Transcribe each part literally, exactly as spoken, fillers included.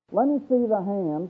Let me see the hands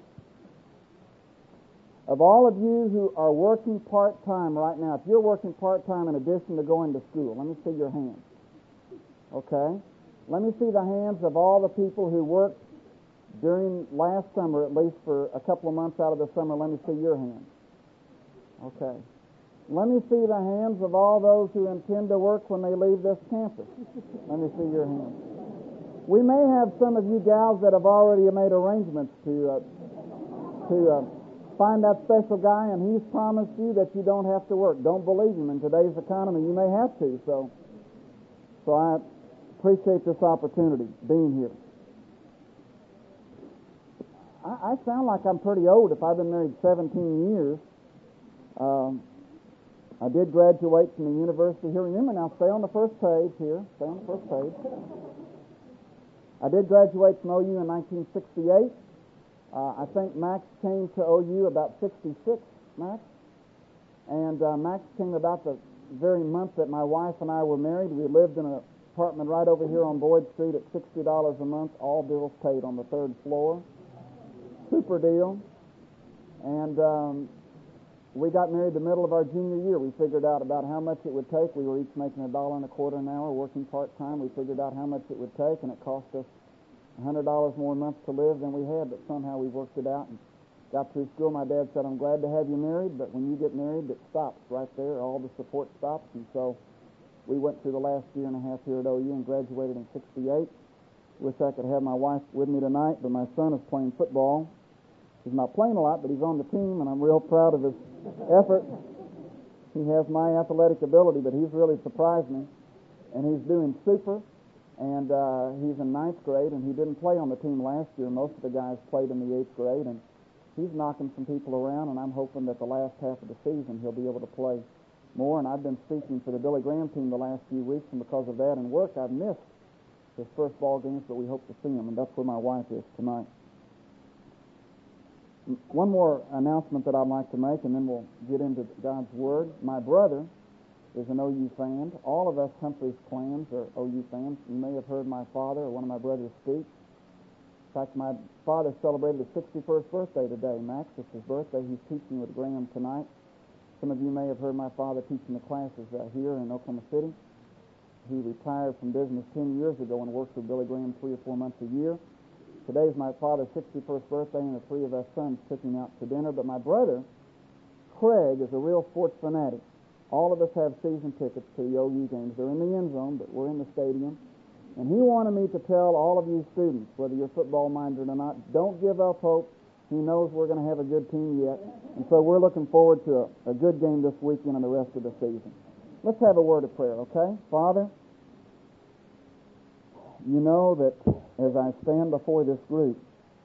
of all of you who are working part-time right now. If you're working part-time in addition to going to school, let me see your hands. Okay? Let me see the hands of all the people who worked during last summer, at least for a couple of months out of the summer. Let me see your hands. Okay. Let me see the hands of all those who intend to work when they leave this campus. Let me see your hands. We may have some of you gals that have already made arrangements to uh, to uh, find that special guy, and he's promised you that you don't have to work. Don't believe him. In today's economy, you may have to. So, so I appreciate this opportunity being here. I, I sound like I'm pretty old if I've been married seventeen years. Um, I did graduate from the university here. Remember now, stay on the first page here. Stay on the first page. I did graduate from O U in nineteen sixty-eight. Uh, I think Max came to O U about sixty-six, Max. And uh, Max came about the very month that my wife and I were married. We lived in an apartment right over here on Boyd Street at sixty dollars a month, all bills paid, on the third floor. Super deal. And um, we got married the middle of our junior year. We figured out about how much it would take. We were each making a dollar and a quarter an hour, working part-time. We figured out how much it would take, and it cost us one hundred dollars more a month to live than we had, but somehow we worked it out and got through school. My dad said, I'm glad to have you married, but when you get married, it stops right there. All the support stops. And so we went through the last year and a half here at O U and graduated in sixty-eight. Wish I could have my wife with me tonight, but my son is playing football. He's not playing a lot, but he's on the team, and I'm real proud of his effort. He has my athletic ability, but he's really surprised me, and he's doing super. And uh, he's in ninth grade, and he didn't play on the team last year. Most of the guys played in the eighth grade, and he's knocking some people around, and I'm hoping that the last half of the season he'll be able to play more. And I've been speaking for the Billy Graham team the last few weeks, and because of that and work, I've missed his first ball games, but we hope to see him, and that's where my wife is tonight. One more announcement that I'd like to make, and then we'll get into God's Word. My brother is an O U fan. All of us Humphreys clans are O U fans. You may have heard my father or one of my brothers speak. In fact, my father celebrated his sixty-first birthday today. Max, it's his birthday. He's teaching with Graham tonight. Some of you may have heard my father teaching the classes uh, here in Oklahoma City. He retired from business ten years ago and works with Billy Graham three or four months a year. Today is my father's sixty-first birthday, and the three of us sons took him out to dinner. But my brother, Craig, is a real sports fanatic. All of us have season tickets to the O U games. They're in the end zone, but we're in the stadium. And he wanted me to tell all of you students, whether you're football-minded or not, don't give up hope. He knows we're going to have a good team yet. And so we're looking forward to a, a good game this weekend and the rest of the season. Let's have a word of prayer, okay? Father, you know that as I stand before this group,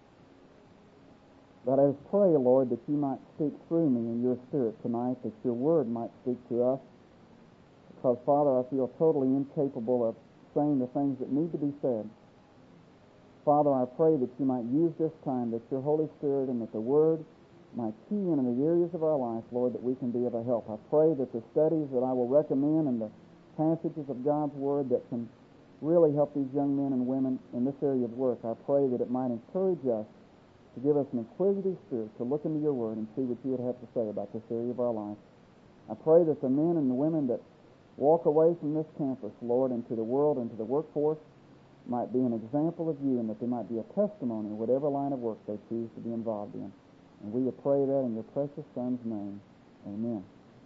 that I pray, Lord, that you might speak through me in your Spirit tonight, that your Word might speak to us. Because, Father, I feel totally incapable of saying the things that need to be said. Father, I pray that you might use this time, that your Holy Spirit and that the Word might key in in the areas of our life, Lord, that we can be of a help. I pray that the studies that I will recommend and the passages of God's Word that can really help these young men and women in this area of work, I pray that it might encourage us to give us an inquisitive spirit to look into your Word and see what you would have to say about this area of our life. I pray that the men and the women that walk away from this campus, Lord, into the world, into the workforce, might be an example of you, and that they might be a testimony in whatever line of work they choose to be involved in. And we pray that in your precious Son's name. Amen.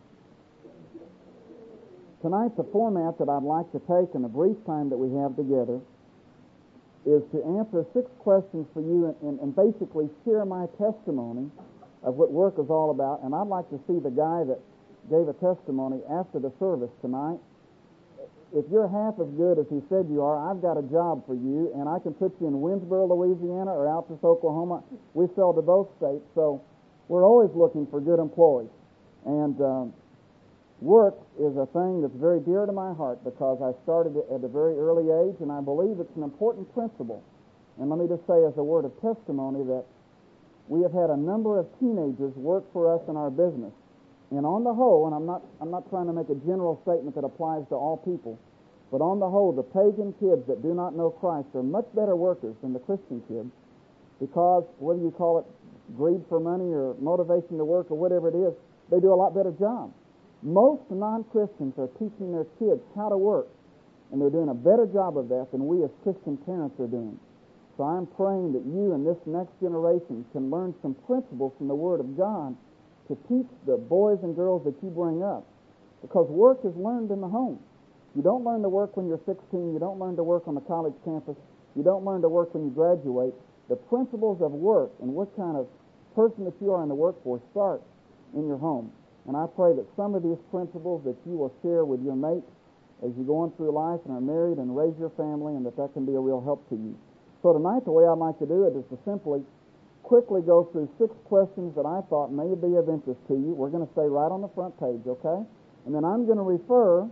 Tonight, the format that I'd like to take in the brief time that we have together is to answer six questions for you and, and, and basically share my testimony of what work is all about. And I'd like to see the guy that gave a testimony after the service tonight. If you're half as good as he said you are, I've got a job for you, and I can put you in Winsboro, Louisiana, or Altus, Oklahoma. We sell to both states, so we're always looking for good employees. And um, work is a thing that's very dear to my heart because I started it at a very early age, and I believe it's an important principle. And let me just say as a word of testimony that we have had a number of teenagers work for us in our business. And on the whole, and I'm not I'm not trying to make a general statement that applies to all people, but on the whole, the pagan kids that do not know Christ are much better workers than the Christian kids because whether you call it greed for money or motivation to work or whatever it is, they do a lot better job. Most non-Christians are teaching their kids how to work, and they're doing a better job of that than we as Christian parents are doing. So I'm praying that you and this next generation can learn some principles from the Word of God to teach the boys and girls that you bring up, because work is learned in the home. You don't learn to work when you're sixteen. You don't learn to work on the college campus. You don't learn to work when you graduate. The principles of work and what kind of person that you are in the workforce start in your home. And I pray that some of these principles that you will share with your mates as you're going through life and are married and raise your family, and that that can be a real help to you. So tonight, the way I'd like to do it is to simply quickly go through six questions that I thought may be of interest to you. We're going to stay right on the front page, okay? And then I'm going to refer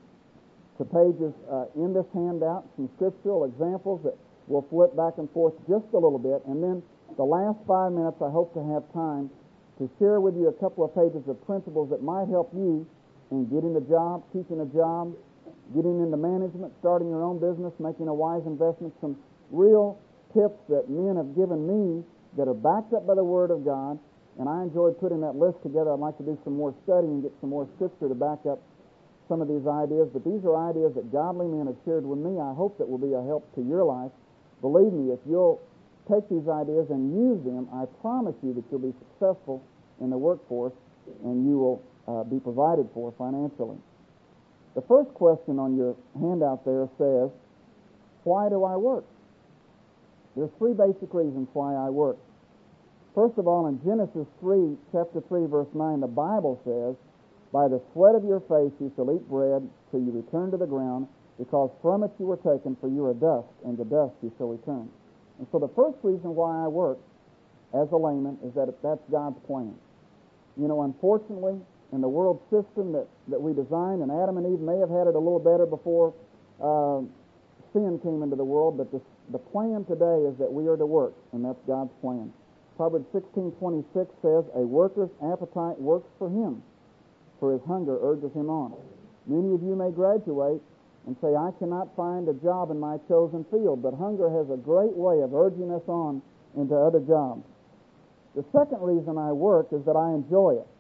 to pages uh, in this handout, some scriptural examples that we'll flip back and forth just a little bit. And then the last five minutes, I hope to have time to share with you a couple of pages of principles that might help you in getting a job, keeping a job, getting into management, starting your own business, making a wise investment, some real tips that men have given me that are backed up by the Word of God. And I enjoyed putting that list together. I'd like to do some more study and get some more scripture to back up some of these ideas. But these are ideas that godly men have shared with me. I hope that will be a help to your life. Believe me, if you'll take these ideas and use them, I promise you that you'll be successful in the workforce and you will uh, be provided for financially. The first question on your handout there says, why do I work? There's three basic reasons why I work. First of all, in Genesis three, chapter three, verse nine, the Bible says, by the sweat of your face you shall eat bread till you return to the ground, because from it you were taken, for you are dust, and to dust you shall return. And so the first reason why I work as a layman is that that's God's plan. You know, unfortunately, in the world system that, that we designed, and Adam and Eve may have had it a little better before uh, sin came into the world, but the, the plan today is that we are to work, and that's God's plan. Proverbs sixteen twenty-six says, a worker's appetite works for him, for his hunger urges him on. Many of you may graduate and say, I cannot find a job in my chosen field, but hunger has a great way of urging us on into other jobs. The second reason I work is that I enjoy it.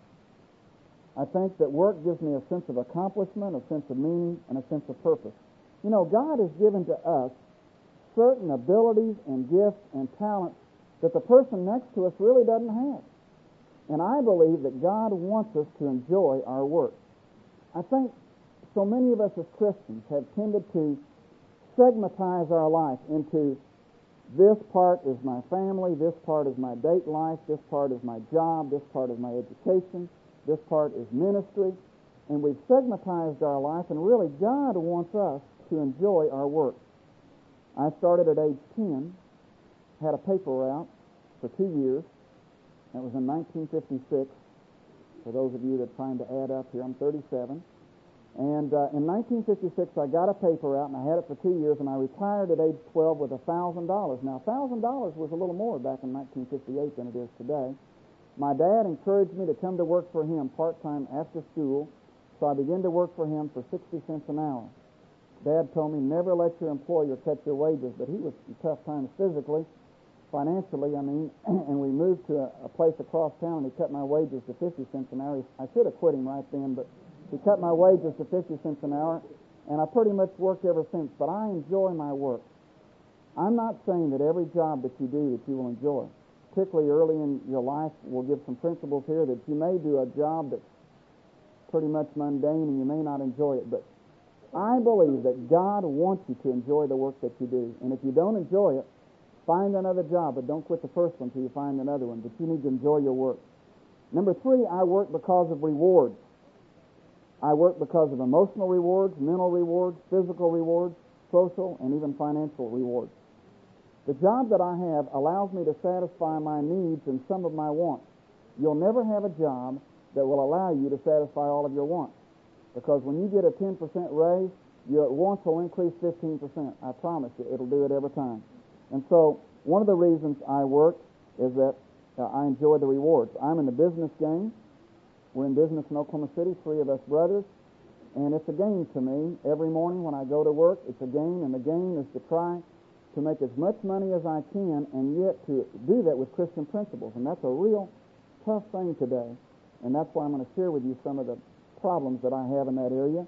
I think that work gives me a sense of accomplishment, a sense of meaning, and a sense of purpose. You know, God has given to us certain abilities and gifts and talents that the person next to us really doesn't have. And I believe that God wants us to enjoy our work. I think so many of us as Christians have tended to segmentize our life into this part is my family, this part is my date life, this part is my job, this part is my education, this part is ministry. And we've segmentized our life, and really God wants us to enjoy our work. I started at age ten, had a paper route for two years. That was in nineteen fifty-six. For those of you that are trying to add up here, I'm thirty-seven. And uh, in nineteen fifty-six, I got a paper route, and I had it for two years, and I retired at age twelve with one thousand dollars. Now, one thousand dollars was a little more back in nineteen fifty-eight than it is today. My dad encouraged me to come to work for him part-time after school, so I began to work for him for sixty cents an hour. Dad told me, never let your employer cut your wages, but he was in tough times physically, financially, I mean, and we moved to a, a place across town, and he cut my wages to fifty cents an hour. I should have quit him right then, but he cut my wages to fifty cents an hour, and I pretty much worked ever since, but I enjoy my work. I'm not saying that every job that you do that you will enjoy. Particularly early in your life, we'll give some principles here that you may do a job that's pretty much mundane and you may not enjoy it, but I believe that God wants you to enjoy the work that you do. And if you don't enjoy it, find another job, but don't quit the first one until you find another one. But you need to enjoy your work. Number three, I work because of rewards. I work because of emotional rewards, mental rewards, physical rewards, social, and even financial rewards. The job that I have allows me to satisfy my needs and some of my wants. You'll never have a job that will allow you to satisfy all of your wants. Because when you get a ten percent raise, your wants will increase fifteen percent. I promise you, it'll do it every time. And so, one of the reasons I work is that uh, I enjoy the rewards. I'm in the business game. We're in business in Oklahoma City, three of us brothers. And it's a game to me. Every morning when I go to work, it's a game, and the game is to try to make as much money as I can, and yet to do that with Christian principles. And that's a real tough thing today. And that's why I'm going to share with you some of the problems that I have in that area.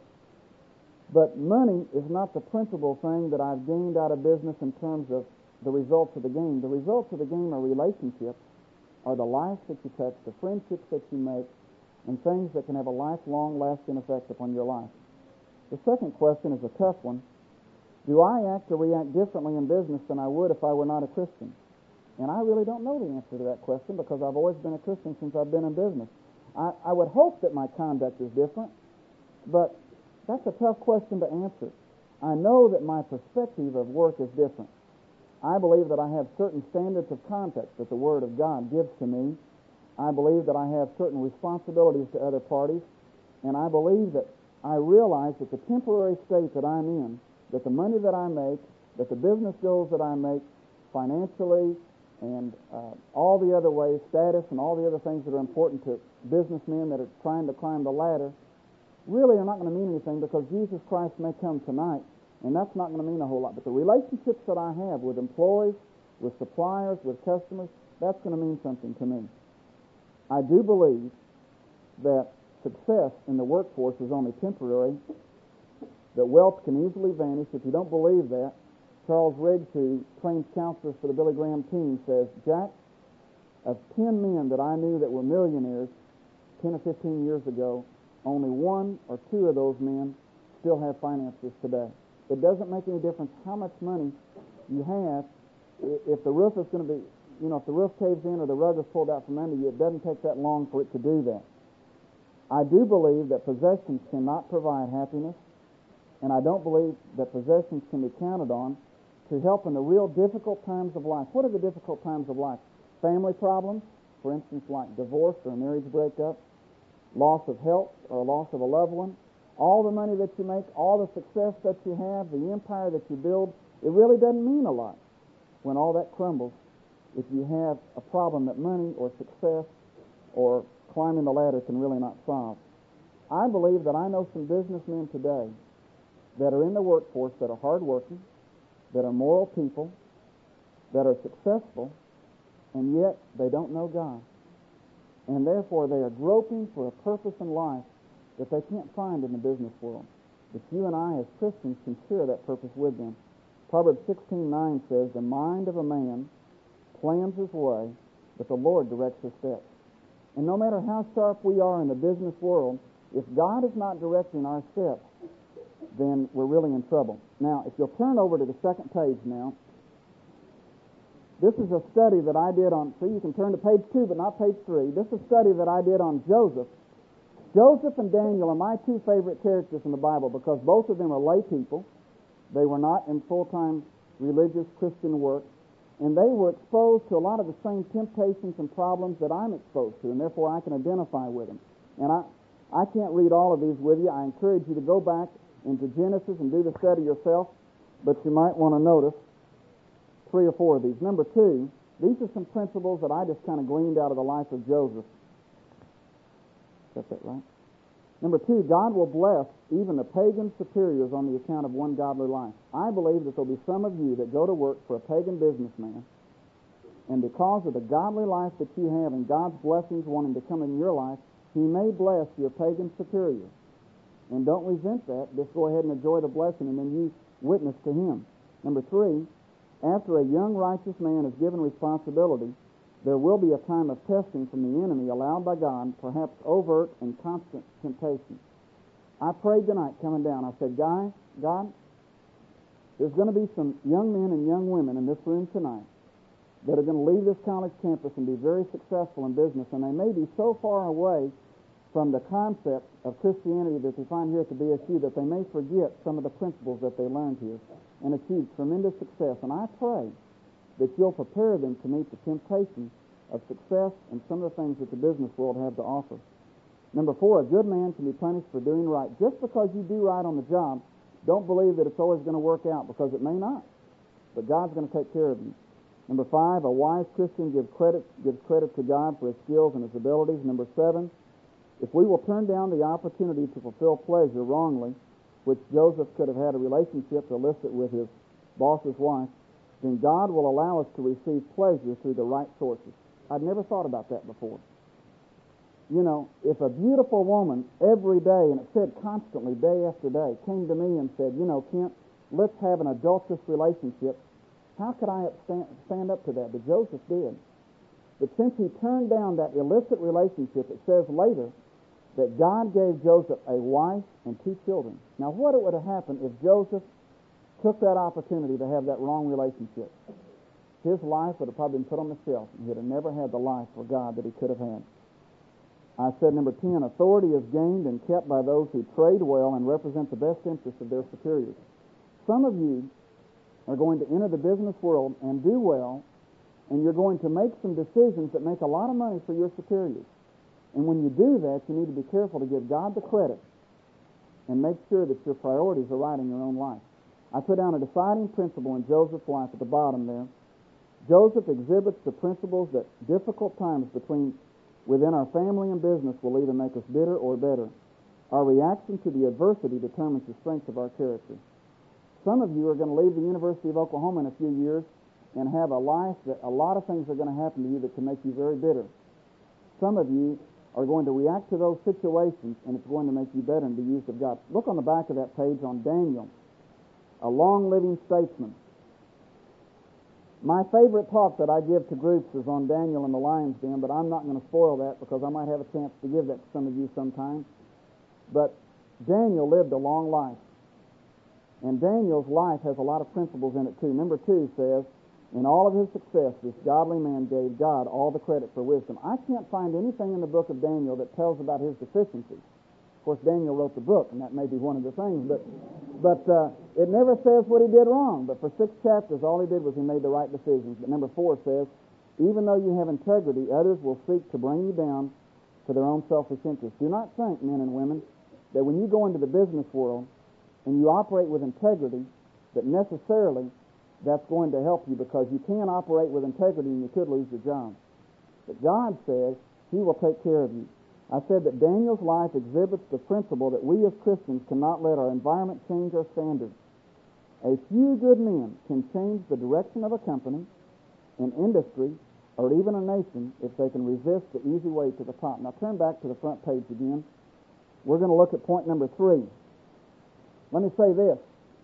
But money is not the principal thing that I've gained out of business in terms of the results of the game. The results of the game are relationships, are the lives that you touch, the friendships that you make, and things that can have a lifelong, lasting effect upon your life. The second question is a tough one. Do I act or react differently in business than I would if I were not a Christian? And I really don't know the answer to that question because I've always been a Christian since I've been in business. I, I would hope that my conduct is different, but that's a tough question to answer. I know that my perspective of work is different. I believe that I have certain standards of conduct that the Word of God gives to me. I believe that I have certain responsibilities to other parties, and I believe that I realize that the temporary state that I'm in, that the money that I make, that the business goals that I make financially and uh, all the other ways, status and all the other things that are important to businessmen that are trying to climb the ladder, really are not going to mean anything because Jesus Christ may come tonight, and that's not going to mean a whole lot. But the relationships that I have with employees, with suppliers, with customers, that's going to mean something to me. I do believe that success in the workforce is only temporary, that wealth can easily vanish. If you don't believe that, Charles Riggs, who trains counselors for the Billy Graham team, says, Jack, of ten men that I knew that were millionaires ten or fifteen years ago, only one or two of those men still have finances today. It doesn't make any difference how much money you have. If the roof is going to be, you know, if the roof caves in or the rug is pulled out from under you, it doesn't take that long for it to do that. I do believe that possessions cannot provide happiness, and I don't believe that possessions can be counted on to help in the real difficult times of life. What are the difficult times of life? Family problems, for instance, like divorce or a marriage breakup, loss of health or a loss of a loved one, all the money that you make, all the success that you have, the empire that you build, it really doesn't mean a lot when all that crumbles if you have a problem that money or success or climbing the ladder can really not solve. I believe that I know some businessmen today that are in the workforce that are hardworking, that are moral people, that are successful, and yet they don't know God. And therefore they are groping for a purpose in life that they can't find in the business world. But you and I as Christians can share that purpose with them. Proverbs sixteen nine says, the mind of a man plans his way, but the Lord directs his steps. And no matter how sharp we are in the business world, if God is not directing our steps, then we're really in trouble. Now, if you'll turn over to the second page now, this is a study that I did on, see, you can turn to page two, but not page three. This is a study that I did on Joseph. Joseph and Daniel are my two favorite characters in the Bible because both of them are lay people. They were not in full-time religious Christian work, and they were exposed to a lot of the same temptations and problems that I'm exposed to, and therefore I can identify with them. And I, I can't read all of these with you. I encourage you to go back into Genesis and do the study yourself, but you might want to notice three or four of these. Number two, these are some principles that I just kind of gleaned out of the life of Joseph. Got that right? Number two, God will bless even the pagan superiors on the account of one godly life. I believe that there'll be some of you that go to work for a pagan businessman, and because of the godly life that you have and God's blessings wanting to come in your life, He may bless your pagan superior. And don't resent that. Just go ahead and enjoy the blessing, and then you witness to him. Number three, after a young righteous man is given responsibility, there will be a time of testing from the enemy allowed by God, perhaps overt and constant temptation. I prayed tonight coming down. I said, Guy, God, there's going to be some young men and young women in this room tonight that are going to leave this college campus and be very successful in business, and they may be so far away from the concept of Christianity that they find here at the B S U that they may forget some of the principles that they learned here and achieve tremendous success. And I pray that you'll prepare them to meet the temptation of success and some of the things that the business world have to offer. Number four, a good man can be punished for doing right. Just because you do right on the job, don't believe that it's always going to work out, because it may not. But God's going to take care of you. Number five, a wise Christian gives credit, gives credit to God for his skills and his abilities. Number seven, if we will turn down the opportunity to fulfill pleasure wrongly, which Joseph could have had a relationship illicit with his boss's wife, then God will allow us to receive pleasure through the right sources. I'd never thought about that before. You know, if a beautiful woman every day, and it said constantly, day after day, came to me and said, you know, Kent, let's have an adulterous relationship, how could I stand, stand up to that? But Joseph did. But since he turned down that illicit relationship, it says later that God gave Joseph a wife and two children. Now, what would have happened if Joseph took that opportunity to have that wrong relationship? His life would have probably been put on the shelf, and he'd have never had the life for God that he could have had. I said, number ten, authority is gained and kept by those who trade well and represent the best interests of their superiors. Some of you are going to enter the business world and do well, and you're going to make some decisions that make a lot of money for your superiors. And when you do that, you need to be careful to give God the credit and make sure that your priorities are right in your own life. I put down a deciding principle in Joseph's life at the bottom there. Joseph exhibits the principles that difficult times between within our family and business will either make us bitter or better. Our reaction to the adversity determines the strength of our character. Some of you are going to leave the University of Oklahoma in a few years and have a life that a lot of things are going to happen to you that can make you very bitter. Some of you are going to react to those situations, and it's going to make you better and be used of God. Look on the back of that page on Daniel, a long-living statesman. My favorite talk that I give to groups is on Daniel and the lion's den, but I'm not going to spoil that because I might have a chance to give that to some of you sometime. But Daniel lived a long life, and Daniel's life has a lot of principles in it too. Number two says, in all of his success, this godly man gave God all the credit for wisdom. I can't find anything in the book of Daniel that tells about his deficiencies. Of course, Daniel wrote the book, and that may be one of the things, but but uh, it never says what he did wrong. But for six chapters, all he did was he made the right decisions. But number four says, even though you have integrity, others will seek to bring you down to their own selfish interests. Do not think, men and women, that when you go into the business world and you operate with integrity, that necessarily that's going to help you, because you can operate with integrity and you could lose your job. But God says he will take care of you. I said that Daniel's life exhibits the principle that we as Christians cannot let our environment change our standards. A few good men can change the direction of a company, an industry, or even a nation if they can resist the easy way to the top. Now turn back to the front page again. We're going to look at point number three. Let me say this.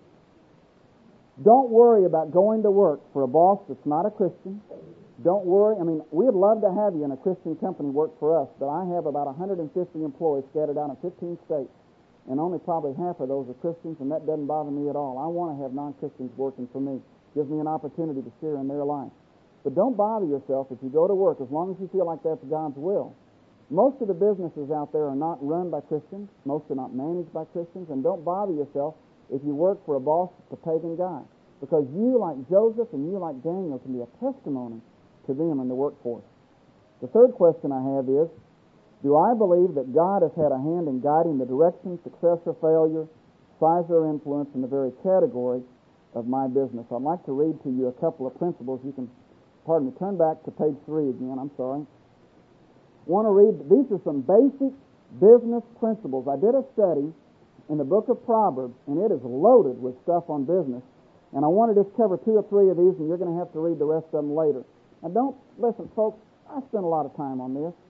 Don't worry about going to work for a boss that's not a Christian. Don't worry. I mean, we'd love to have you in a Christian company work for us, but I have about one hundred fifty employees scattered out in fifteen states, and only probably half of those are Christians, and that doesn't bother me at all. I want to have non-Christians working for me. Gives me an opportunity to share in their life. But don't bother yourself if you go to work, as long as you feel like that's God's will. Most of the businesses out there are not run by Christians. Most are not managed by Christians, and don't bother yourself if you work for a boss that's a pagan guy, because you, like Joseph and you, like Daniel, can be a testimony to them in the workforce. The third question I have is, do I believe that God has had a hand in guiding the direction, success or failure, size or influence in the very category of my business? I'd like to read to you a couple of principles. You can, pardon me, turn back to page three again, I'm sorry. Want to read, these are some basic business principles. I did a study in the book of Proverbs, and it is loaded with stuff on business. And I want to just cover two or three of these, and you're going to have to read the rest of them later. Now don't, listen folks, I spent a lot of time on this.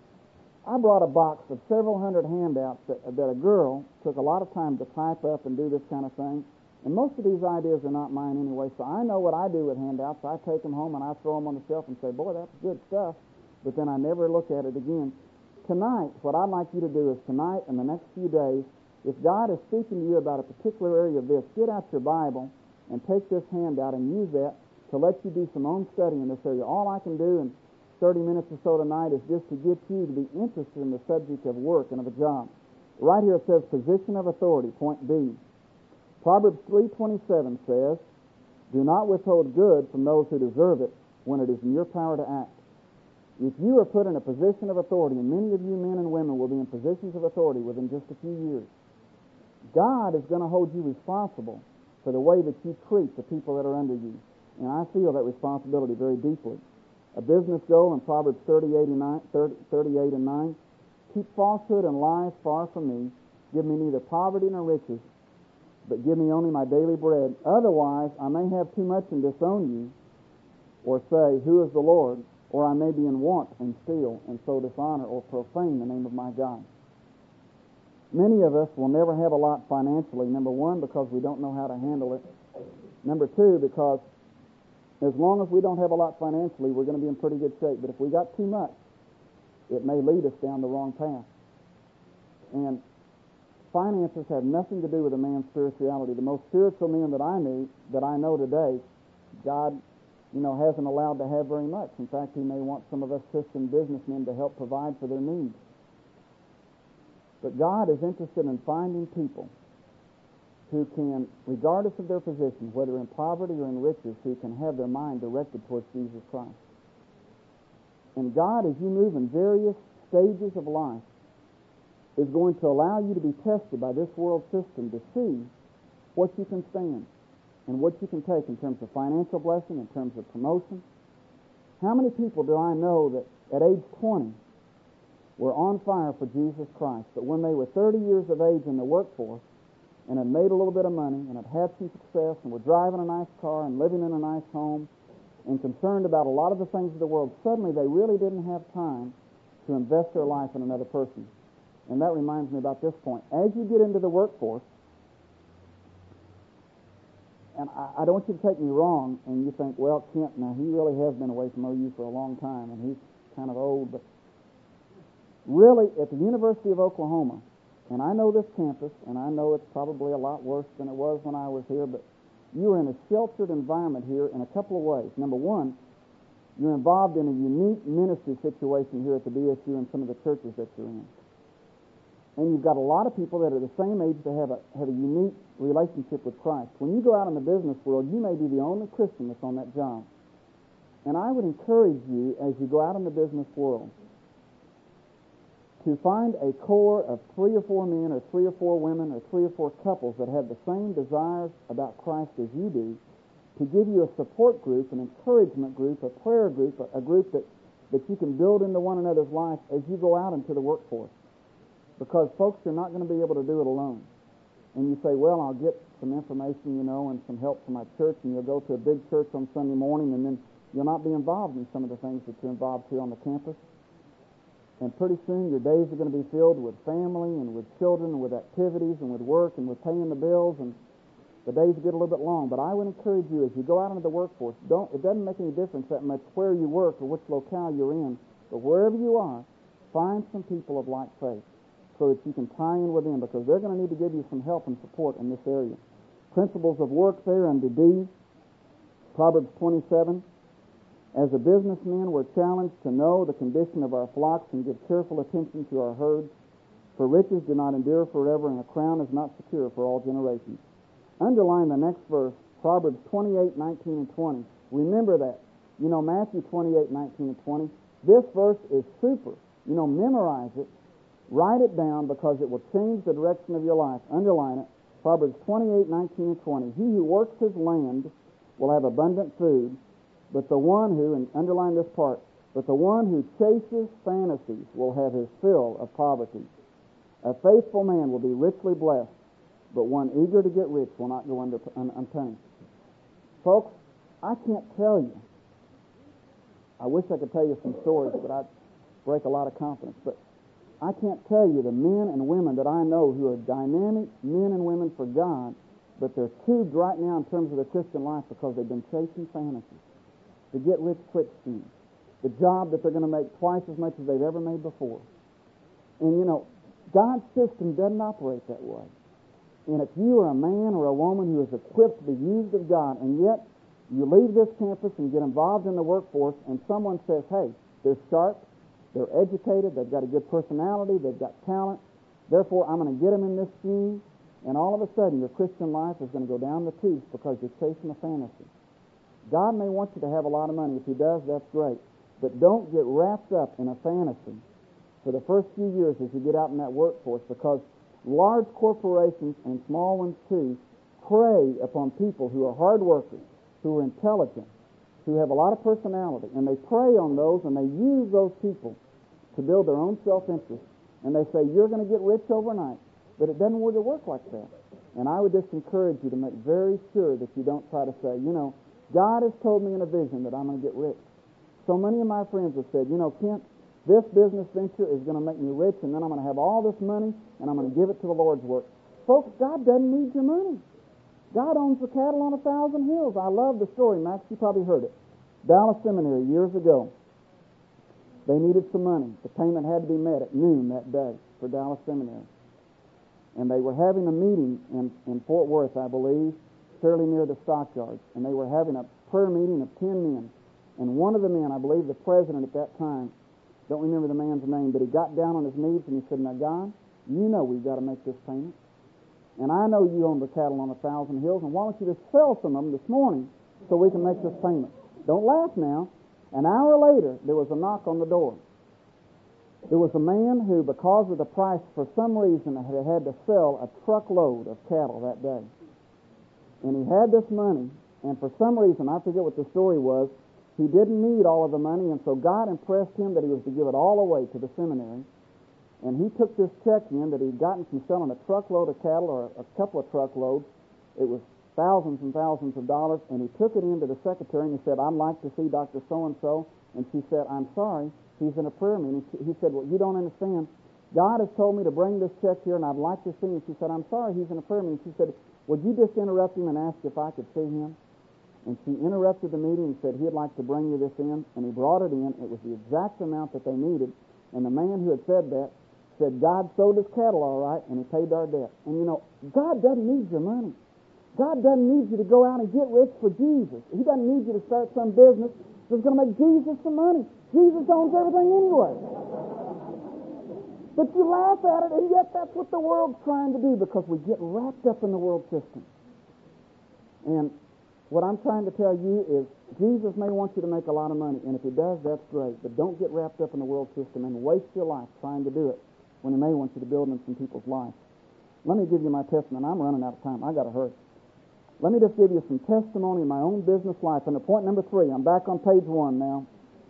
I brought a box of several hundred handouts that, that a girl took a lot of time to type up and do this kind of thing. And most of these ideas are not mine anyway, so I know what I do with handouts. I take them home and I throw them on the shelf and say, boy, that's good stuff. But then I never look at it again. Tonight, what I'd like you to do is tonight and the next few days, if God is speaking to you about a particular area of this, get out your Bible and take this handout and use that to let you do some own study in this area. All I can do in thirty minutes or so tonight is just to get you to be interested in the subject of work and of a job. Right here it says position of authority, point B. Proverbs three twenty-seven says, do not withhold good from those who deserve it when it is in your power to act. If you are put in a position of authority, and many of you men and women will be in positions of authority within just a few years, God is going to hold you responsible for the way that you treat the people that are under you. And I feel that responsibility very deeply. A business goal in Proverbs thirty-eight and nine, keep falsehood and lies far from me. Give me neither poverty nor riches, but give me only my daily bread. Otherwise, I may have too much and disown you, or say, who is the Lord? Or I may be in want and steal, and so dishonor or profane the name of my God. Many of us will never have a lot financially. Number one, because we don't know how to handle it. Number two, because as long as we don't have a lot financially, we're going to be in pretty good shape. But if we got too much, it may lead us down the wrong path. And finances have nothing to do with a man's spirituality. The most spiritual men that I knew, that I know today, God, you know, hasn't allowed to have very much. In fact, He may want some of us Christian businessmen to help provide for their needs. But God is interested in finding people who can, regardless of their position, whether in poverty or in riches, who can have their mind directed towards Jesus Christ. And God, as you move in various stages of life, is going to allow you to be tested by this world system to see what you can stand and what you can take in terms of financial blessing, in terms of promotion. How many people do I know that at age twenty were on fire for Jesus Christ, but when they were thirty years of age in the workforce and had made a little bit of money and had had some success and were driving a nice car and living in a nice home and concerned about a lot of the things of the world, suddenly they really didn't have time to invest their life in another person. And that reminds me about this point. As you get into the workforce, and I, I don't want you to take me wrong, and you think, well, Kent, now he really has been away from O U for a long time, and he's kind of old, but really, at the University of Oklahoma, and I know this campus, and I know it's probably a lot worse than it was when I was here, but you are in a sheltered environment here in a couple of ways. Number one, you're involved in a unique ministry situation here at the B S U and some of the churches that you're in. And you've got a lot of people that are the same age that have a have a unique relationship with Christ. When you go out in the business world, you may be the only Christian that's on that job. And I would encourage you, as you go out in the business world, to find a core of three or four men or three or four women or three or four couples that have the same desires about Christ as you do, to give you a support group, an encouragement group, a prayer group, a, a group that, that you can build into one another's life as you go out into the workforce. Because, folks, you're not going to be able to do it alone. And you say, well, I'll get some information, you know, and some help from my church, and you'll go to a big church on Sunday morning, and then you'll not be involved in some of the things that you're involved here on the campus. And pretty soon your days are going to be filled with family and with children and with activities and with work and with paying the bills, and the days get a little bit long. But I would encourage you, as you go out into the workforce, don't it doesn't make any difference that much where you work or which locale you're in, but wherever you are, find some people of like faith so that you can tie in with them, because they're going to need to give you some help and support in this area. Principles of work there under D, Proverbs twenty-seven. As a businessman, we're challenged to know the condition of our flocks and give careful attention to our herds, for riches do not endure forever, and a crown is not secure for all generations. Underline the next verse, Proverbs twenty-eight, nineteen, and twenty. Remember that. You know, Matthew twenty-eight, nineteen, and twenty. This verse is super. You know, memorize it. Write it down, because it will change the direction of your life. Underline it. Proverbs twenty-eight, nineteen, and twenty. He who works his land will have abundant food, but the one who, and underline this part, but the one who chases fantasies will have his fill of poverty. A faithful man will be richly blessed, but one eager to get rich will not go under un, unpunished. Folks, I can't tell you. I wish I could tell you some stories, but I'd break a lot of confidence. But I can't tell you the men and women that I know who are dynamic men and women for God, but they're tubed right now in terms of their Christian life because they've been chasing fantasies. The get-rich-quick scheme. The job that they're going to make twice as much as they've ever made before. And, you know, God's system doesn't operate that way. And if you are a man or a woman who is equipped to be used of God, and yet you leave this campus and get involved in the workforce, and someone says, hey, they're sharp, they're educated, they've got a good personality, they've got talent, therefore I'm going to get them in this scheme, and all of a sudden your Christian life is going to go down the tubes because you're chasing a fantasy. God may want you to have a lot of money. If He does, that's great. But don't get wrapped up in a fantasy for the first few years as you get out in that workforce, because large corporations and small ones too prey upon people who are hard workers, who are intelligent, who have a lot of personality, and they prey on those and they use those people to build their own self-interest. And they say, you're going to get rich overnight. But it doesn't really work like that. And I would just encourage you to make very sure that you don't try to say, you know, God has told me in a vision that I'm going to get rich. So many of my friends have said, you know, Kent, this business venture is going to make me rich, and then I'm going to have all this money, and I'm going to give it to the Lord's work. Folks, God doesn't need your money. God owns the cattle on a thousand hills. I love the story, Max. You probably heard it. Dallas Seminary years ago. They needed some money. The payment had to be met at noon that day for Dallas Seminary. And they were having a meeting in, in Fort Worth, I believe, fairly near the stockyards. And they were having a prayer meeting of ten men. And one of the men, I believe the president at that time, don't remember the man's name, but he got down on his knees and he said, now, God, you know we've got to make this payment. And I know you own the cattle on a thousand hills, and why don't you just sell some of them this morning so we can make this payment? Don't laugh now. An hour later, there was a knock on the door. There was a man who, because of the price, for some reason, had had to sell a truckload of cattle that day. And he had this money, and for some reason, I forget what the story was, he didn't need all of the money, and so God impressed him that he was to give it all away to the seminary. And he took this check in that he'd gotten from selling a truckload of cattle, or a couple of truckloads. It was thousands and thousands of dollars, and he took it into the secretary, and he said, I'd like to see Doctor So-and-so. And she said, I'm sorry, he's in a prayer meeting. He said, well, you don't understand. God has told me to bring this check here, and I'd like to see him. She said, I'm sorry, he's in a prayer meeting. She said, would you just interrupt him and ask if I could see him? And she interrupted the meeting and said, he'd like to bring you this in. And he brought it in. It was the exact amount that they needed. And the man who had said that said, God sold his cattle all right, and he paid our debt. And you know, God doesn't need your money. God doesn't need you to go out and get rich for Jesus. He doesn't need you to start some business that's going to make Jesus some money. Jesus owns everything anyway. But you laugh at it, and yet that's what the world's trying to do, because we get wrapped up in the world system. And what I'm trying to tell you is Jesus may want you to make a lot of money, and if he does, that's great. But don't get wrapped up in the world system and waste your life trying to do it when he may want you to build in some people's lives. Let me give you my testimony. I'm running out of time. I got to hurry. Let me just give you some testimony in my own business life. And to point number three, I'm back on page one now.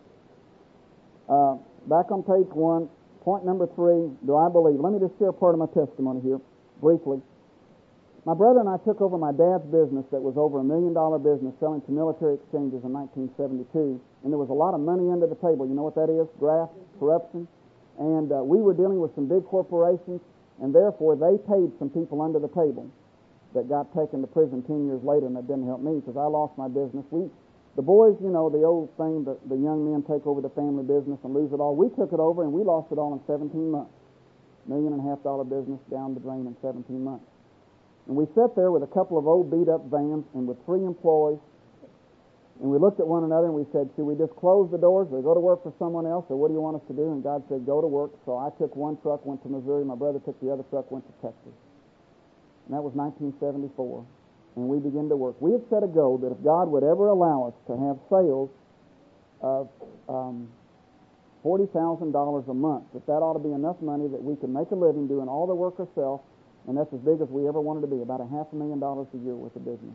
Uh, back on page one, point number three, do I believe? Let me just share part of my testimony here, briefly. My brother and I took over my dad's business that was over a million dollar business selling to military exchanges in nineteen seventy-two. And there was a lot of money under the table. You know what that is? Graft, corruption. And uh, we were dealing with some big corporations, and therefore they paid some people under the table that got taken to prison ten years later, and that didn't help me because I lost my business. We, the boys, you know, the old thing, the, the young men take over the family business and lose it all. We took it over, and we lost it all in seventeen months. Million and a half dollar business down the drain in seventeen months. And we sat there with a couple of old beat-up vans and with three employees, and we looked at one another and we said, should we just close the doors or go to work for someone else, or what do you want us to do? And God said, go to work. So I took one truck, went to Missouri. My brother took the other truck, went to Texas. And that was nineteen seventy-four. And we began to work. We had set a goal that if God would ever allow us to have sales of um, forty thousand dollars a month, that that ought to be enough money that we could make a living doing all the work ourselves. And that's as big as we ever wanted to be, about a half a million dollars a year worth of business.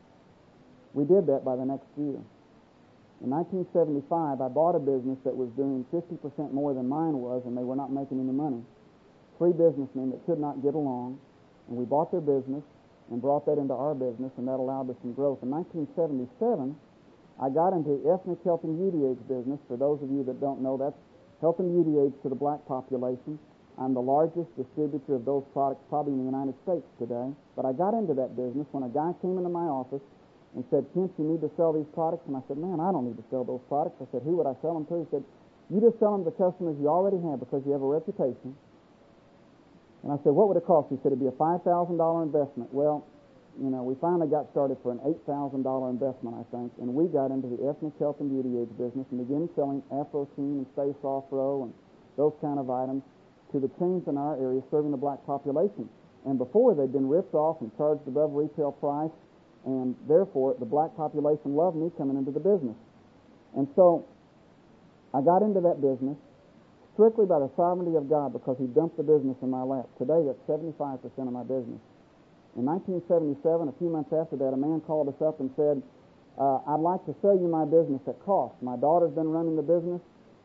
We did that by the next year. In nineteen seventy-five, I bought a business that was doing fifty percent more than mine was, and they were not making any money. Three businessmen that could not get along, and we bought their business and brought that into our business, and that allowed us some growth. In nineteen seventy-seven, I got into the ethnic health and beauty aids business. For those of you that don't know, that's health and beauty aids to the black population. I'm the largest distributor of those products probably in the United States today. But I got into that business when a guy came into my office and said, Kent, you need to sell these products. And I said, man, I don't need to sell those products. I said, who would I sell them to? He said, you just sell them to the customers you already have because you have a reputation. And I said, what would it cost? He said, it'd be a five thousand dollars investment. Well, you know, we finally got started for an eight thousand dollars investment, I think. And we got into the ethnic health and beauty aids business and began selling Afro-Sheen and Stay Soft Row and those kind of items to the chains in our area serving the black population. And before, they'd been ripped off and charged above retail price, and therefore the black population loved me coming into the business. And so I got into that business strictly by the sovereignty of God, because he dumped the business in my lap. Today, that's seventy-five percent of my business. In nineteen seventy-seven, a few months after that, a man called us up and said, uh, I'd like to sell you my business at cost. My daughter's been running the business,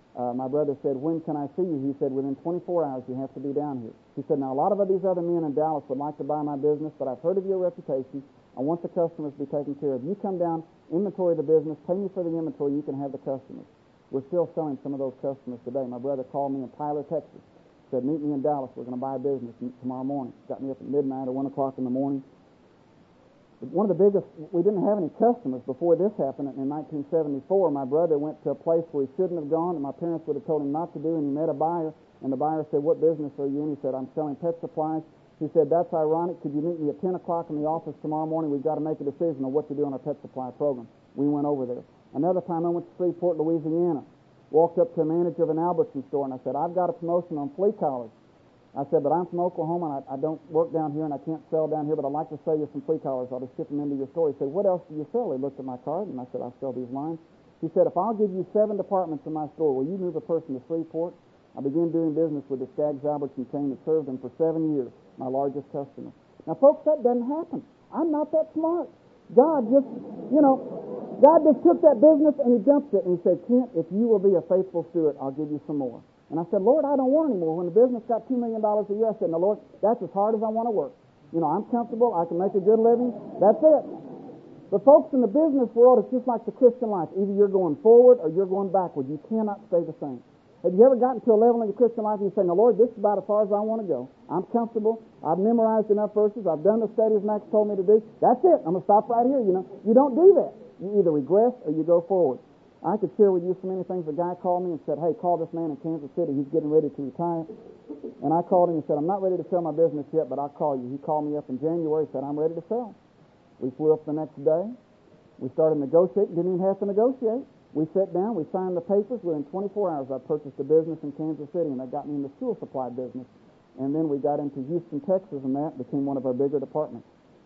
Uh, my brother said, when can I see you? He said, within twenty-four hours you have to be down here. He said, now a lot of these other men in Dallas would like to buy my business, but I've heard of your reputation. I want the customers to be taken care of. You come down, inventory the business, pay me for the inventory, you can have the customers. We're still selling some of those customers today. My brother called me in Tyler, Texas. Said, meet me in Dallas. We're going to buy a business tomorrow morning. Got me up at midnight or one o'clock in the morning. One of the biggest, we didn't have any customers before this happened. In nineteen seventy-four, my brother went to a place where he shouldn't have gone, and my parents would have told him not to do, and he met a buyer, and the buyer said, what business are you in? He said, I'm selling pet supplies. He said, that's ironic. Could you meet me at ten o'clock in the office tomorrow morning? We've got to make a decision on what to do on our pet supply program. We went over there. Another time I went to Shreveport, Louisiana. Walked up to a manager of an Albertson store, and I said, I've got a promotion on flea collars. I said, but I'm from Oklahoma, and I, I don't work down here, and I can't sell down here, but I'd like to sell you some flea collars. I'll just ship them into your store. He said, what else do you sell? He looked at my card, and I said, I sell these lines. He said, if I'll give you seven departments in my store, will you move a person to Shreveport? I began doing business with the Skaggs Albertson chain that served them for seven years, my largest customer. Now, folks, that doesn't happen. I'm not that smart. God just, you know, God just took that business and he dumped it, and he said, Kent, if you will be a faithful steward, I'll give you some more. And I said, Lord, I don't want any more. When the business got two million dollars a year, I said, no, Lord, that's as hard as I want to work. You know, I'm comfortable. I can make a good living. That's it. But folks, in the business world, it's just like the Christian life. Either you're going forward or you're going backward. You cannot stay the same. Have you ever gotten to a level in your Christian life and you say, no, Lord, this is about as far as I want to go. I'm comfortable. I've memorized enough verses. I've done the studies Max told me to do. That's it. I'm going to stop right here, you know. You don't do that. You either regress or you go forward. I could share with you so many things. A guy called me and said, hey, call this man in Kansas City. He's getting ready to retire. And I called him and said, I'm not ready to sell my business yet, but I'll call you. He called me up in January and said, I'm ready to sell. We flew up the next day. We started negotiating. Didn't even have to negotiate. We sat down, we signed the papers. Within twenty-four hours, I purchased a business in Kansas City, and that got me in the school supply business. And then we got into Houston, Texas, and that became one of our bigger departments.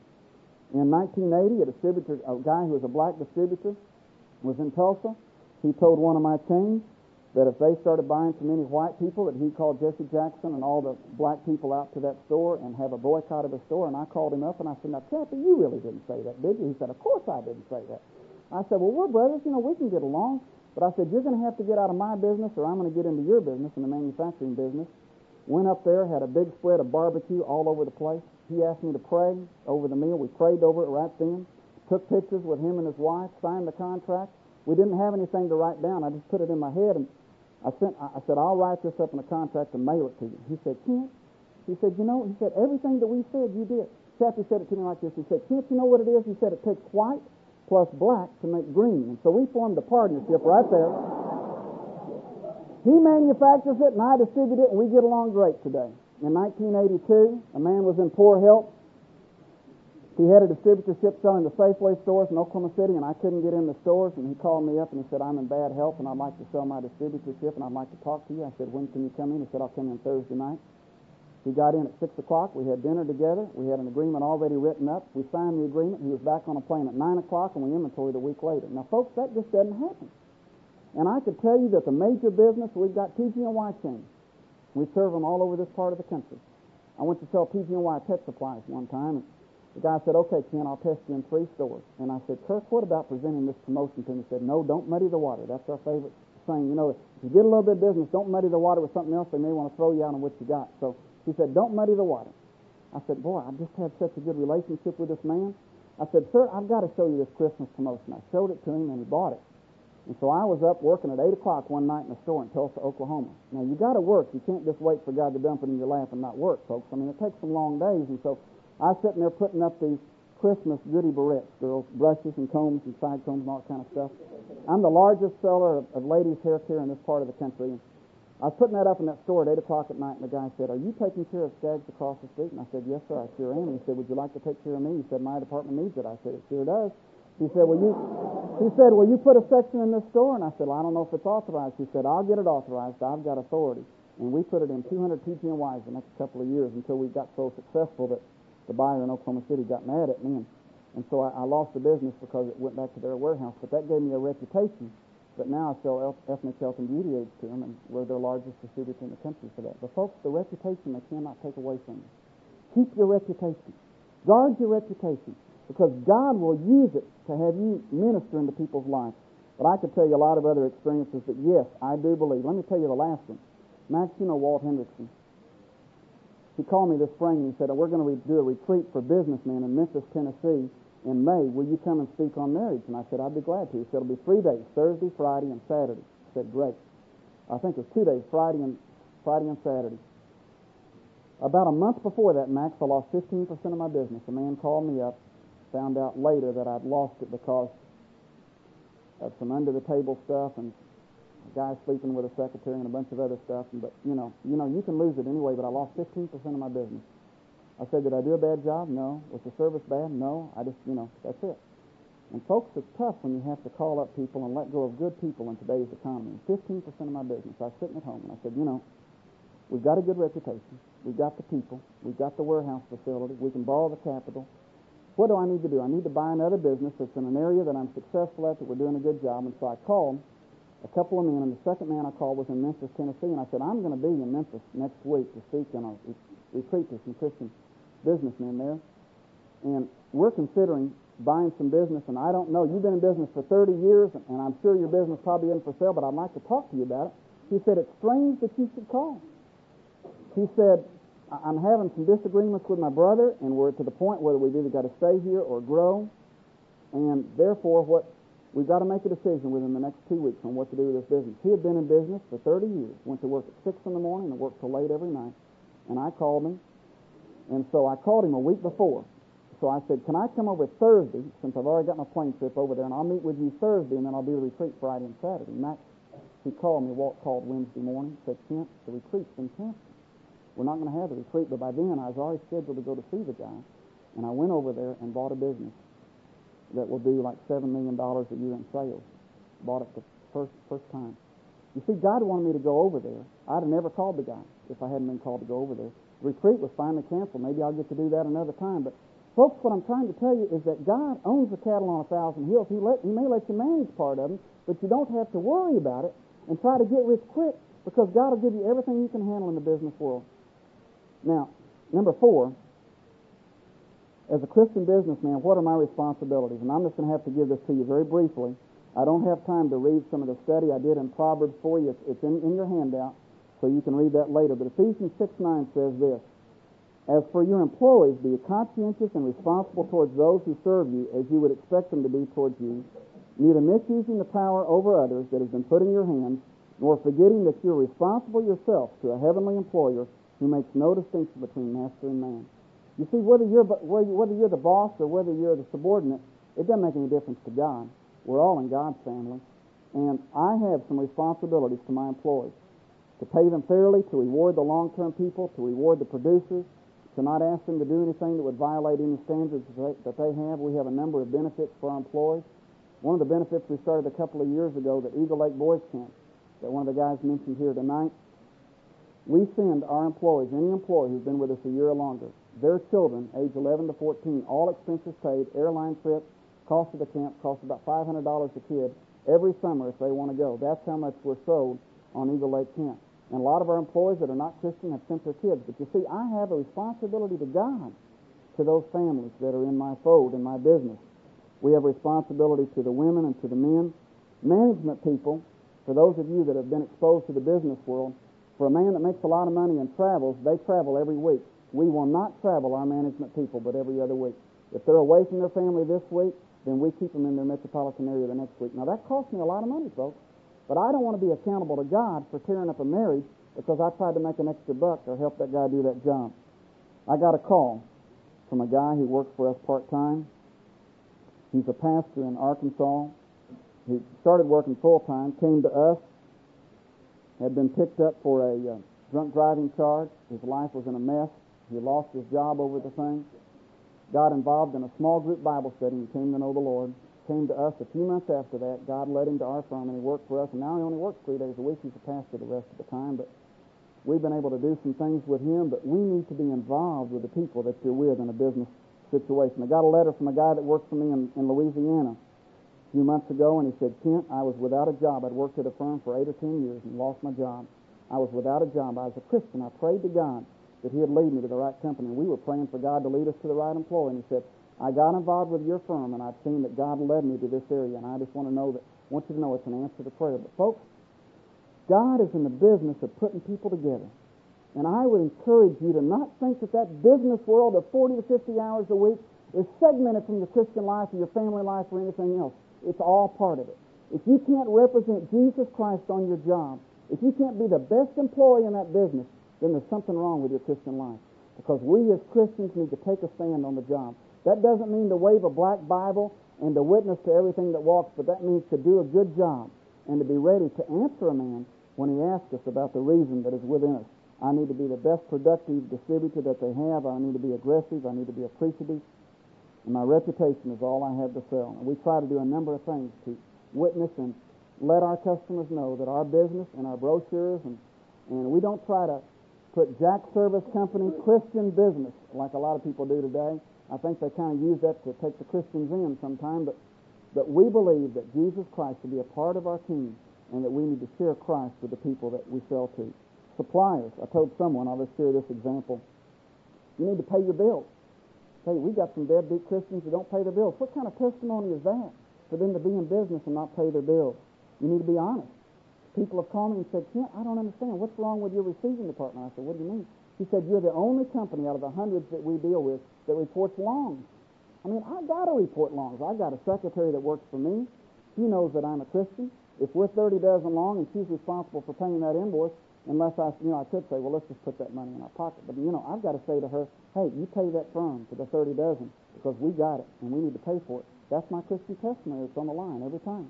In nineteen eighty, a distributor, a guy who was a black distributor, was in Tulsa. He told one of my chains that if they started buying from any white people, that he'd call Jesse Jackson and all the black people out to that store and have a boycott of the store. And I called him up, and I said, now, Chappie, you really didn't say that, did you? He said, of course I didn't say that. I said, well, we're brothers, you know, we can get along. But I said, you're going to have to get out of my business or I'm going to get into your business, in the manufacturing business. Went up there, had a big spread of barbecue all over the place. He asked me to pray over the meal. We prayed over it right then. Took pictures with him and his wife, signed the contract. We didn't have anything to write down. I just put it in my head, and I sent. I said, I'll write this up in a contract and mail it to you. He said, Kent, he said, you know, he said, everything that we said, you did. Chappie said it to me like this. He said, Kent, you know what it is? He said, it takes white plus black to make green. And so we formed a partnership right there. He manufactures it and I distribute it, and we get along great today. In nineteen eighty-two, a man was in poor health. He had a distributorship selling the Safeway stores in Oklahoma City, and I couldn't get in the stores, and he called me up and he said, I'm in bad health and I'd like to sell my distributorship and I'd like to talk to you. I said, when can you come in? He said, I'll come in Thursday night. He got in at six o'clock. We had dinner together. We had an agreement already written up. We signed the agreement. He was back on a plane at nine o'clock, and we inventoried a week later. Now, folks, that just doesn't happen. And I could tell you that the major business, we've got P G and Y chains. We serve them all over this part of the country. I went to sell P G and Y pet supplies one time, and the guy said, okay, Ken, I'll test you in three stores. And I said, Kirk, what about presenting this promotion to him? He said, no, don't muddy the water. That's our favorite saying. You know, if you get a little bit of business, don't muddy the water with something else. They may want to throw you out on what you got. So he said, don't muddy the water. I said, boy, I just had such a good relationship with this man. I said, sir, I've got to show you this Christmas promotion. I showed it to him, and he bought it. And so I was up working at eight o'clock one night in a store in Tulsa, Oklahoma. Now, you got to work. You can't just wait for God to dump it in your lap and not work, folks. I mean, it takes some long days. And so I was sitting there putting up these Christmas goodie barrettes, girls, brushes and combs and side combs and all that kind of stuff. I'm the largest seller of, of ladies' hair care in this part of the country. And I was putting that up in that store at eight o'clock at night, and the guy said, are you taking care of Skaggs across the street? And I said, yes, sir, I sure am. And he said, would you like to take care of me? He said, my department needs it. I said, it sure does. He said, well, you, he said, will you put a section in this store? And I said, well, I don't know if it's authorized. He said, I'll get it authorized. I've got authority. And we put it in two hundred P G and Ys the next couple of years until we got so successful that the buyer in Oklahoma City got mad at me. And, and so I, I lost the business because it went back to their warehouse. But that gave me a reputation. But now I sell ethnic health and beauty aids to them, and we're their largest distributor in the country for that. But folks, the reputation they cannot take away from you. Keep your reputation. Guard your reputation, because God will use it to have you minister into people's lives. But I could tell you a lot of other experiences that, yes, I do believe. Let me tell you the last one. Max, you know Walt Hendrickson. He called me this spring and he said, we're going to re- do a retreat for businessmen in Memphis, Tennessee in May. Will you come and speak on marriage? And I said, I'd be glad to. He said, it'll be three days, Thursday, Friday, and Saturday. I said, great. I think it was two days, Friday and Friday and Saturday. About a month before that, Max, I lost fifteen percent of my business. A man called me up, found out later that I'd lost it because of some under-the-table stuff and a guy sleeping with a secretary and a bunch of other stuff. And, but, you know, you know, you can lose it anyway, but I lost fifteen percent of my business. I said, did I do a bad job? No. Was the service bad? No. I just, you know, that's it. And, folks, it's tough when you have to call up people and let go of good people in today's economy. fifteen percent of my business. I was sitting at home and I said, you know, we've got a good reputation. We've got the people. We've got the warehouse facility. We can borrow the capital. What do I need to do? I need to buy another business that's in an area that I'm successful at, that we're doing a good job. And so I called a couple of men, and the second man I called was in Memphis, Tennessee, and I said, I'm going to be in Memphis next week to speak on a retreat to some Christian businessmen there. And we're considering buying some business, and I don't know. You've been in business for thirty years, and I'm sure your business probably isn't for sale, but I'd like to talk to you about it. He said, it's strange that you should call. He said, I'm having some disagreements with my brother, and we're to the point where we've either got to stay here or grow, and therefore what we've got to make a decision within the next two weeks on what to do with this business. He had been in business for thirty years, went to work at six in the morning and worked till late every night, and I called him, and so I called him a week before. So I said, can I come over Thursday, since I've already got my plane trip over there, and I'll meet with you Thursday, and then I'll do the retreat Friday and Saturday. Max, he called me, Walt called Wednesday morning, said, Kent, the retreat's been canceled. We're not going to have the retreat, but by then I was already scheduled to go to see the guy, and I went over there and bought a business that will do like seven million dollars a year in sales. Bought it the first first time. You see, God wanted me to go over there. I'd have never called the guy if I hadn't been called to go over there. The retreat was finally canceled. Maybe I'll get to do that another time. But, folks, what I'm trying to tell you is that God owns the cattle on a thousand hills. He, let, he may let you manage part of them, but you don't have to worry about it and try to get rich quick, because God will give you everything you can handle in the business world. Now, number four, as a Christian businessman, what are my responsibilities? And I'm just going to have to give this to you very briefly. I don't have time to read some of the study I did in Proverbs for you. It's in, in your handout, so you can read that later. But Ephesians six nine says this, as for your employees, be conscientious and responsible towards those who serve you as you would expect them to be towards you, neither misusing the power over others that has been put in your hands, nor forgetting that you're responsible yourself to a heavenly employer who makes no distinction between master and man. You see, whether you're whether you're the boss or whether you're the subordinate, it doesn't make any difference to God. We're all in God's family. And I have some responsibilities to my employees, to pay them fairly, to reward the long-term people, to reward the producers, to not ask them to do anything that would violate any standards that they have. We have a number of benefits for our employees. One of the benefits we started a couple of years ago, the Eagle Lake Boys Camp, that one of the guys mentioned here tonight. We send our employees, any employee who's been with us a year or longer, their children, age eleven to fourteen, all expenses paid, airline trip, cost of the camp, costs about five hundred dollars a kid every summer if they want to go. That's how much we're sold on Eagle Lake Camp. And a lot of our employees that are not Christian have sent their kids. But you see, I have a responsibility to God, to those families that are in my fold, in my business. We have a responsibility to the women and to the men. Management people, for those of you that have been exposed to the business world, for a man that makes a lot of money and travels, they travel every week. We will not travel our management people but every other week. If they're away from their family this week, then we keep them in their metropolitan area the next week. Now, that costs me a lot of money, folks. But I don't want to be accountable to God for tearing up a marriage because I tried to make an extra buck or help that guy do that job. I got a call from a guy who works for us part-time. He's a pastor in Arkansas. He started working full-time, came to us, had been picked up for a uh, drunk driving charge. His life was in a mess. He lost his job over the thing. Got involved in a small group Bible study and came to know the Lord. Came to us a few months after that. God led him to our firm, and he worked for us. And now he only works three days a week. He's a pastor the rest of the time. But we've been able to do some things with him. But we need to be involved with the people that you're with in a business situation. I got a letter from a guy that works for me in, in Louisiana a few months ago, and he said, Kent, I was without a job. I'd worked at a firm for eight or ten years and lost my job. I was without a job. I was a Christian. I prayed to God that he'd lead me to the right company. And we were praying for God to lead us to the right employer. And he said, I got involved with your firm, and I've seen that God led me to this area, and I just want to know that I want you to know it's an answer to prayer. But folks, God is in the business of putting people together. And I would encourage you to not think that that business world of forty to fifty hours a week is segmented from your Christian life or your family life or anything else. It's all part of it. If you can't represent Jesus Christ on your job, if you can't be the best employee in that business, then there's something wrong with your Christian life. Because we as Christians need to take a stand on the job. That doesn't mean to wave a black Bible and to witness to everything that walks, but that means to do a good job and to be ready to answer a man when he asks us about the reason that is within us. I need to be the best productive distributor that they have. I need to be aggressive. I need to be appreciative. And my reputation is all I have to sell. And we try to do a number of things to witness and let our customers know that our business and our brochures, and, and we don't try to put Jack Service Company Christian business like a lot of people do today. I think they kind of use that to take the Christians in sometime, but, but we believe that Jesus Christ should be a part of our team and that we need to share Christ with the people that we sell to. Suppliers. I told someone, I'll just share this example. You need to pay your bills. Hey, we got some deadbeat Christians who don't pay their bills. What kind of testimony is that for them to be in business and not pay their bills? You need to be honest. People have called me and said, Kent, I don't understand. What's wrong with your receiving department? I said, what do you mean? He said, you're the only company out of the hundreds that we deal with that reports longs. I mean, I got to report longs. I got a secretary that works for me. She knows that I'm a Christian. If we're thirty dozen long and she's responsible for paying that invoice, unless I, you know, I could say, well, let's just put that money in our pocket. But, you know, I've got to say to her, hey, you pay that firm for the thirty dozen because we got it and we need to pay for it. That's my Christian testimony. It's on the line every time.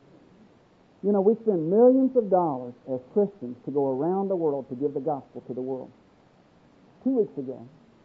You know, we spend millions of dollars as Christians to go around the world to give the gospel to the world. Two weeks ago,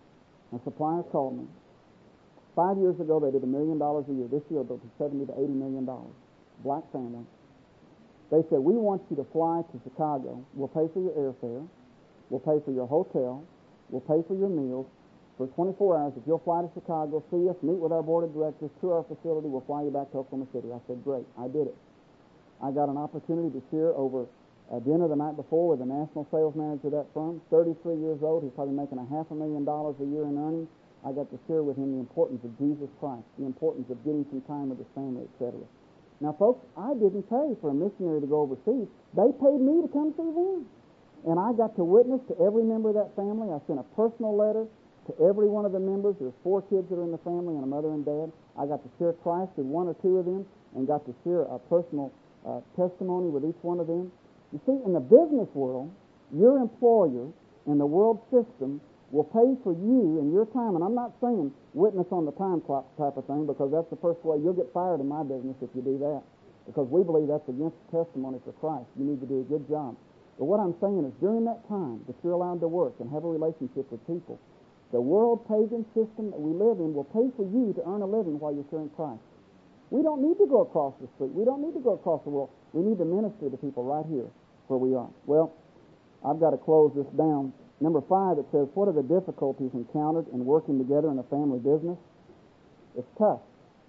a supplier called me. Five years ago, they did a million dollars a year. This year, they'll do seventy to eighty million dollars. Black family. They said, we want you to fly to Chicago. We'll pay for your airfare. We'll pay for your hotel. We'll pay for your meals. For twenty-four hours, if you'll fly to Chicago, see us, meet with our board of directors, tour our facility, we'll fly you back to Oklahoma City. I said, great. I did it. I got an opportunity to share over a dinner the night before with the national sales manager of that firm, thirty-three years old. He's probably making a half a million dollars a year in earnings. I got to share with him the importance of Jesus Christ, the importance of getting some time with his family, et cetera. Now, folks, I didn't pay for a missionary to go overseas. They paid me to come see them. And I got to witness to every member of that family. I sent a personal letter to every one of the members. There's four kids that are in the family and a mother and dad. I got to share Christ with one or two of them and got to share a personal uh, testimony with each one of them. You see, in the business world, your employer and the world system will pay for you and your time. And I'm not saying witness on the time clock type of thing, because that's the first way you'll get fired in my business if you do that, because we believe that's against testimony for Christ. You need to do a good job. But what I'm saying is during that time that you're allowed to work and have a relationship with people, the world pagan system that we live in will pay for you to earn a living while you're sharing Christ. We don't need to go across the street. We don't need to go across the world. We need to minister to people right here where we are. Well, I've got to close this down. Number five, it says, what are the difficulties encountered in working together in a family business? It's tough.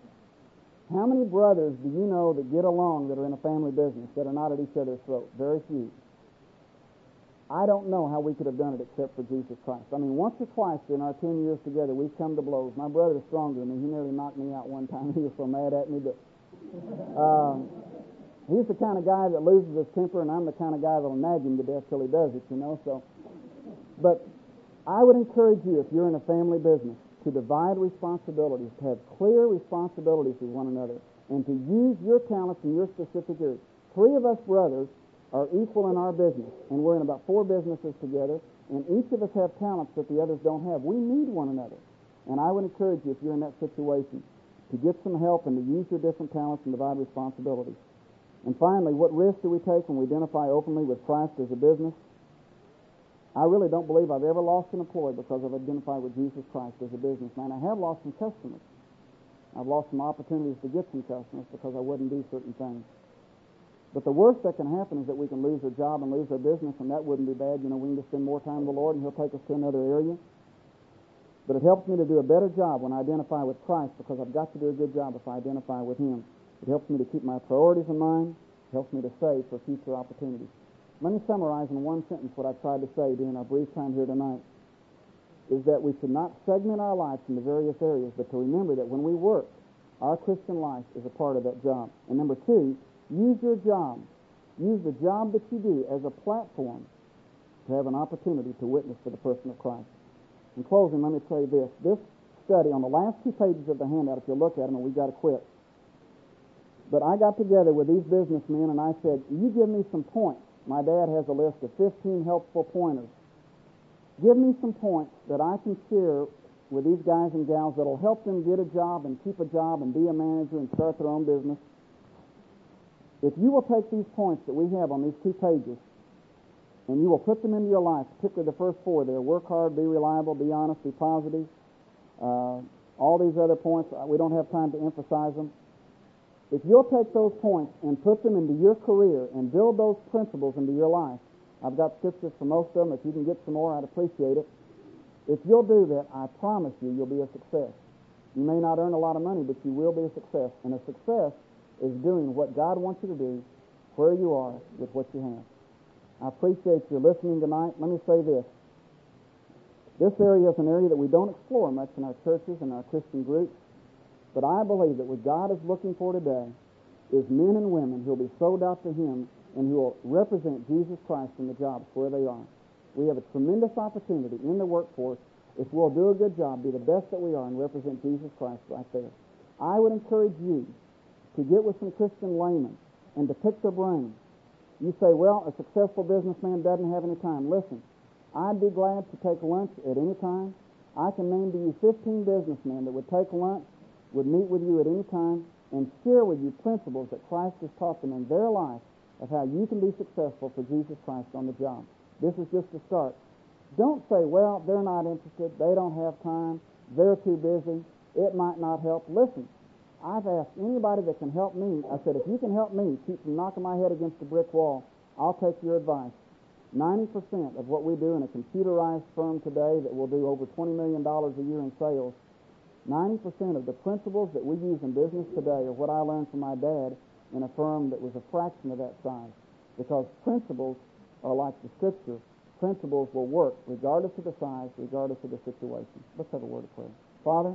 How many brothers do you know that get along that are in a family business that are not at each other's throat? Very few. I don't know how we could have done it except for Jesus Christ. I mean, once or twice in our ten years together, we've come to blows. My brother's stronger than me. He nearly knocked me out one time. He was so mad at me. But um, he's the kind of guy that loses his temper, and I'm the kind of guy that'll nag him to death till he does it, you know. So, but I would encourage you, if you're in a family business, to divide responsibilities, to have clear responsibilities with one another, and to use your talents in your specific areas. Three of us brothers are equal in our business, and we're in about four businesses together, and each of us have talents that the others don't have. We need one another. And I would encourage you, if you're in that situation, to get some help and to use your different talents and divide responsibilities. And finally, what risks do we take when we identify openly with Christ as a business? I really don't believe I've ever lost an employee because I've identified with Jesus Christ as a businessman. I have lost some customers. I've lost some opportunities to get some customers because I wouldn't do certain things. But the worst that can happen is that we can lose our job and lose our business, and that wouldn't be bad. You know, we can just spend more time with the Lord, and He'll take us to another area. But it helps me to do a better job when I identify with Christ, because I've got to do a good job if I identify with Him. It helps me to keep my priorities in mind. It helps me to save for future opportunities. Let me summarize in one sentence what I tried to say during our brief time here tonight, is that we should not segment our lives into various areas, but to remember that when we work, our Christian life is a part of that job. And number two, Use your job. Use the job that you do as a platform to have an opportunity to witness to the person of Christ. In closing, let me say this. This study, on the last two pages of the handout, if you look at them, and we've got to quit. But I got together with these businessmen and I said, you give me some points. My dad has a list of fifteen helpful pointers. Give me some points that I can share with these guys and gals that will help them get a job and keep a job and be a manager and start their own business. If you will take these points that we have on these two pages and you will put them into your life, particularly the first four there, work hard, be reliable, be honest, be positive, uh, all these other points, we don't have time to emphasize them. If you'll take those points and put them into your career and build those principles into your life, I've got scriptures for most of them. If you can get some more, I'd appreciate it. If you'll do that, I promise you, you'll be a success. You may not earn a lot of money, but you will be a success. And a success is doing what God wants you to do where you are with what you have. I appreciate your listening tonight. Let me say this. This area is an area that we don't explore much in our churches and our Christian groups. But I believe that what God is looking for today is men and women who will be sold out to Him and who will represent Jesus Christ in the jobs where they are. We have a tremendous opportunity in the workforce if we'll do a good job, be the best that we are, and represent Jesus Christ right there. I would encourage you to get with some Christian laymen and to pick their brains. You say, well, a successful businessman doesn't have any time. Listen, I'd be glad to take lunch at any time. I can name to you fifteen businessmen that would take lunch, would meet with you at any time, and share with you principles that Christ has taught them in their life of how you can be successful for Jesus Christ on the job. This is just a start. Don't say, well, they're not interested, they don't have time, they're too busy, it might not help. Listen, I've asked anybody that can help me, I said, if you can help me keep from knocking my head against a brick wall, I'll take your advice. ninety percent of what we do in a computerized firm today that will do over twenty million dollars a year in sales, ninety percent of the principles that we use in business today are what I learned from my dad in a firm that was a fraction of that size. Because principles are like the Scripture. Principles will work regardless of the size, regardless of the situation. Let's have a word of prayer. Father,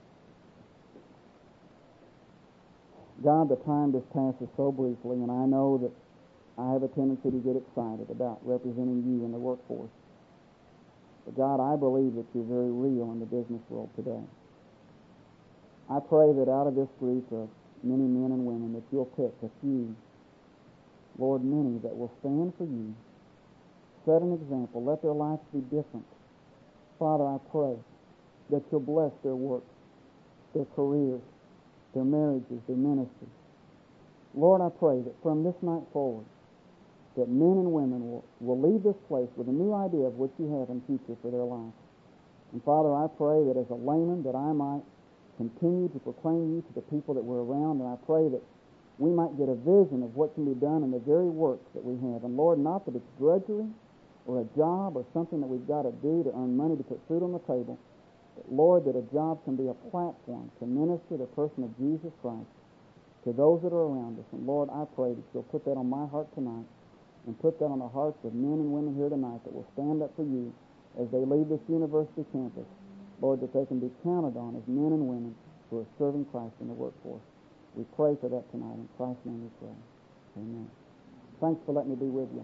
God, the time just passes so briefly, and I know that I have a tendency to get excited about representing you in the workforce. But God, I believe that you're very real in the business world today. I pray that out of this group of many men and women that you'll pick a few, Lord, many that will stand for you, set an example, let their lives be different. Father, I pray that you'll bless their work, their careers, their marriages, their ministries. Lord, I pray that from this night forward, that men and women will, will leave this place with a new idea of what you have in future for their lives. And Father, I pray that as a layman that I might continue to proclaim you to the people that we're around, and I pray that we might get a vision of what can be done in the very work that we have. And Lord, not that it's drudgery or a job or something that we've got to do to earn money to put food on the table, but Lord, that a job can be a platform to minister the person of Jesus Christ to those that are around us. And Lord, I pray that you'll put that on my heart tonight and put that on the hearts of men and women here tonight that will stand up for you as they leave this university campus. Lord, that they can be counted on as men and women who are serving Christ in the workforce. We pray for that tonight. In Christ's name we pray. Amen. Thanks for letting me be with you.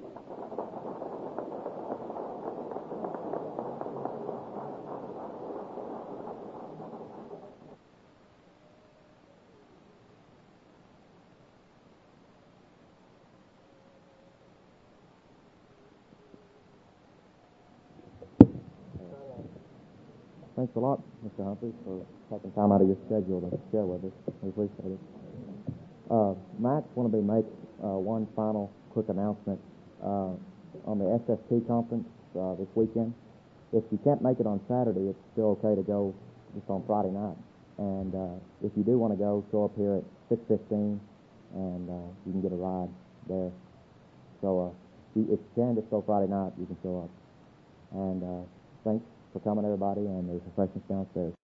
Thanks a lot, Mister Humphreys, for taking time out of your schedule to share with us. We appreciate it. Uh, Max wanted me to make uh, one final quick announcement uh, on the S S T conference uh, this weekend. If you can't make it on Saturday, it's still okay to go just on Friday night. And uh, if you do want to go, show up here at six fifteen, and uh, you can get a ride there. So uh, if you can, just go Friday night, you can show up. And uh, thanks for coming, everybody, and there's refreshments downstairs.